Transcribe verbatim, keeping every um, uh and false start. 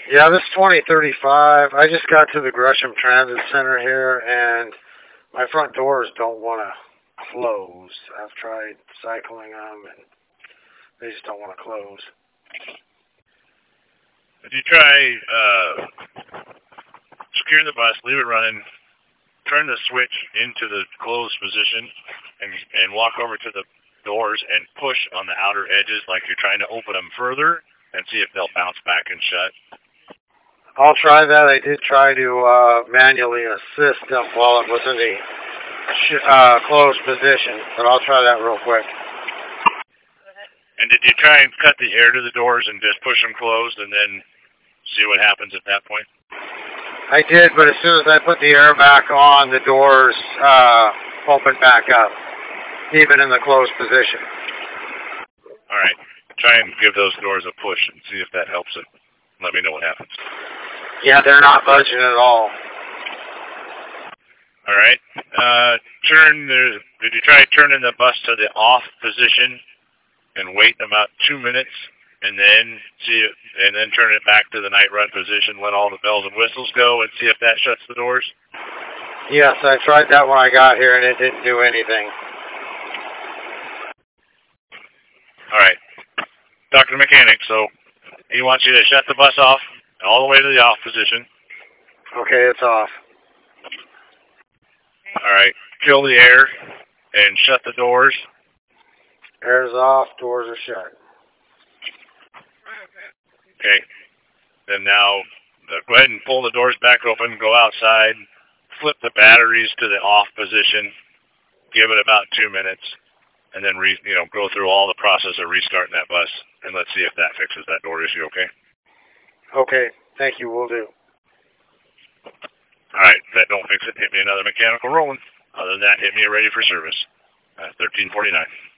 Yeah, this twenty thirty-five, I just got to the Gresham Transit Center here, and my front doors don't want to close. I've tried cycling them, and they just don't want to close. If you try uh, securing the bus, leave it running, turn the switch into the closed position, and and walk over to the doors and push on the outer edges like you're trying to open them further, and see if they'll bounce back and shut. I'll try that. I did try to uh, manually assist them while it was in the sh- uh, closed position, but I'll try that real quick. And did you try and cut the air to the doors and just push them closed and then see what happens at that point? I did, but as soon as I put the air back on, the doors uh, opened back up, even in the closed position. All right. Try and give those doors a push and see if that helps it. Let me know what happens. Yeah, they're not budging at all. All right. Uh, turn the. Did you try turning the bus to the off position and wait about two minutes, and then see it, and then turn it back to the night run position? Let all the bells and whistles go, and see if that shuts the doors. Yes, I tried that when I got here, and it didn't do anything. All right. Doctor Mechanic, so he wants you to shut the bus off all the way to the off position. Okay, it's off. All right. Kill the air and shut the doors. Air's off, doors are shut. Okay. Then now, uh, go ahead and pull the doors back open, go outside, flip the batteries to the off position, give it about two minutes, and then re, you know, go through all the process of restarting that bus, and let's see if that fixes that door issue, okay? Okay, thank you, will do. All right, if that don't fix it, hit me another mechanical rolling. Other than that, hit me ready for service. Uh, thirteen forty-nine.